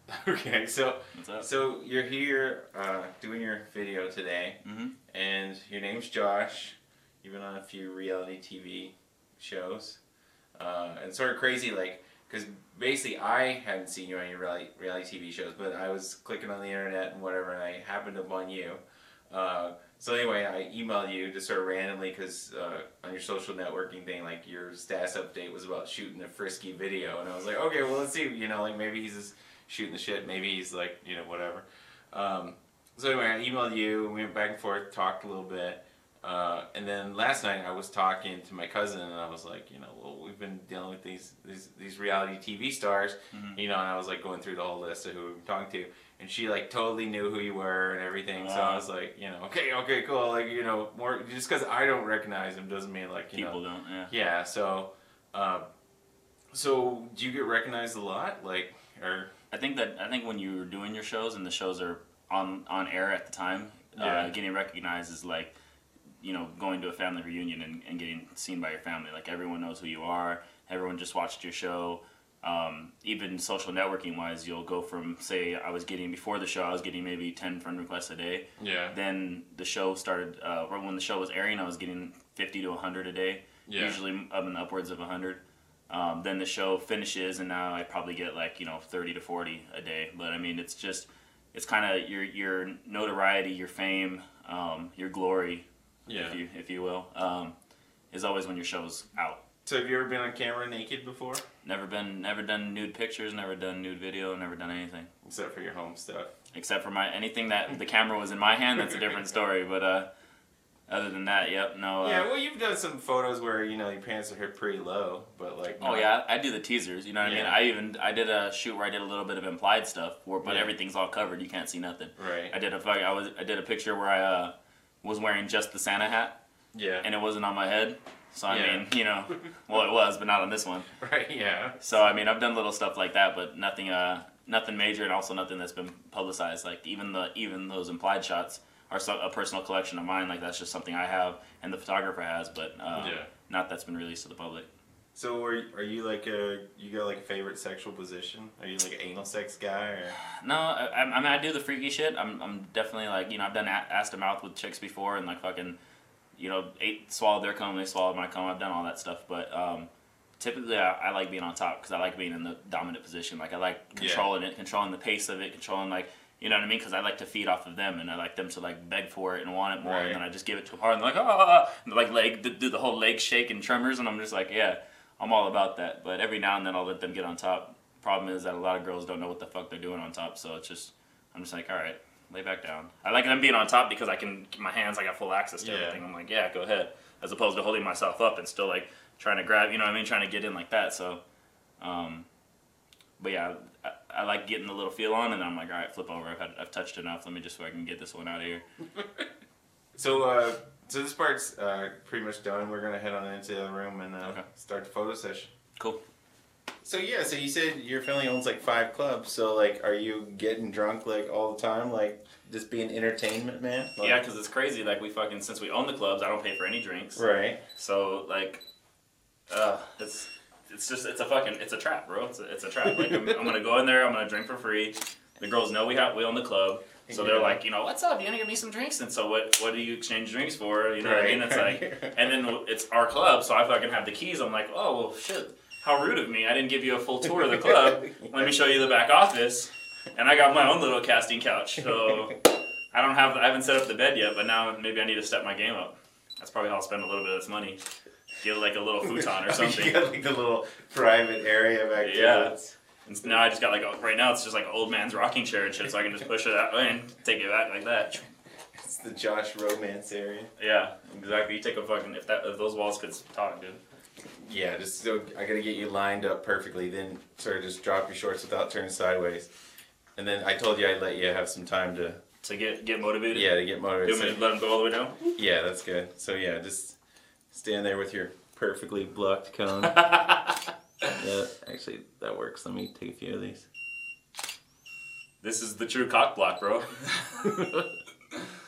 Okay, so What's up? so you're here doing your video today, and your name's Josh. You've been on a few reality TV shows, and sort of crazy, like, because basically I haven't seen you on your reality TV shows, but I was clicking on the internet and whatever, and I happened upon you. So anyway, I emailed you just sort of randomly because on your social networking thing, like your status update was about shooting a frisky video, and I was like, okay, well let's see, like maybe he's just shooting the shit, maybe he's like, whatever. So anyway, I emailed you, we went back and forth, talked a little bit, and then last night I was talking to my cousin, and I was like, well, we've been dealing with these reality TV stars, and I was like going through the whole list of who we've been talking to. And she like totally knew who you were and everything, so I was like, okay, cool, like more just because I don't recognize him doesn't mean like People don't, yeah. Yeah, so, so do you get recognized a lot, like, or? I think when you're doing your shows and the shows are on air at the time, getting recognized is like, going to a family reunion and getting seen by your family. Like everyone knows who you are. Everyone just watched your show. Even social networking wise, you'll go from, say, before the show, I was getting maybe 10 friend requests a day. Yeah. Then the show started, when the show was airing, I was getting 50 to 100 a day. Yeah. Usually upwards of 100. Then the show finishes, and now I probably get 30 to 40 a day. But I mean, it's kind of your notoriety, your fame, your glory, if you will, is always when your show's out. So have you ever been on camera naked before? Never done nude pictures, never done nude video, never done anything. Except for your home stuff. Except for anything that the camera was in my hand, that's a different story. But other than that, yep, no. Yeah, well, you've done some photos where your pants are hit pretty low, but like. Oh yeah, I do the teasers. You know what I mean? I did a shoot where I did a little bit of implied stuff, but everything's all covered. You can't see nothing. Right. I did a picture where I was wearing just the Santa hat. Yeah. And it wasn't on my head. So I mean, well, it was, but not on this one. Right. Yeah. So I mean, I've done little stuff like that, but nothing major, and also nothing that's been publicized. Like even those implied shots are a personal collection of mine. Like that's just something I have, and the photographer has, but not that's been released to the public. So are you like you got like a favorite sexual position? Are you like an anal sex guy or? No, I mean I do the freaky shit. I'm definitely like I've done ass to mouth with chicks before, and like fucking. Swallowed their cum, they swallowed my cum. I've done all that stuff, but typically I like being on top because I like being in the dominant position. Like I like controlling it, controlling the pace of it, controlling what I mean? Because I like to feed off of them, and I like them to like beg for it and want it more, and then I just give it to them hard, and they're like and like do the whole leg shake and tremors, and I'm just like, yeah, I'm all about that. But every now and then I'll let them get on top. Problem is that a lot of girls don't know what the fuck they're doing on top, so I'm just like, all right. Lay back down. I like them being on top because I got full access to everything. I'm like, yeah, go ahead. As opposed to holding myself up and still like trying to grab, trying to get in like that. So, but yeah, I like getting the little feel on, and then I'm like, all right, flip over. I've touched enough. Let me just so I can get this one out of here. So this part's pretty much done. We're gonna head on into the room and start the photo session. Cool. So so you said your family owns like 5 clubs. So like, are you getting drunk like all the time, like just being entertainment, man? Like, yeah, because it's crazy. Like since we own the clubs, I don't pay for any drinks. Right. So like, it's a trap, bro. It's a trap. Like I'm gonna go in there. I'm gonna drink for free. The girls know we own the club. So they're like, what's up? You gonna give me some drinks? And so what do you exchange drinks for? You know what I mean? It's like, and then it's our club, so I fucking have the keys. I'm like, oh well, shit. How rude of me. I didn't give you a full tour of the club. Let me show you the back office. And I got my own little casting couch. So I haven't set up the bed yet, but now maybe I need to step my game up. That's probably how I'll spend a little bit of this money. Get like a little futon or something. You got like a little private area back there. Yeah. And now I just got right now it's just like an old man's rocking chair and shit, so I can just push it that way and take it back like that. It's the Josh romance area. Yeah, exactly. You take a fucking, if those walls could talk, dude. Yeah, just so I gotta get you lined up perfectly, then sort of just drop your shorts without turning sideways. And then I told you I'd let you have some time to get motivated? Yeah, to get motivated. You want me to let them go all the way down? Yeah, that's good. So yeah, just stand there with your perfectly blocked cone. Yeah, actually that works. Let me take a few of these. This is the true cock block, bro.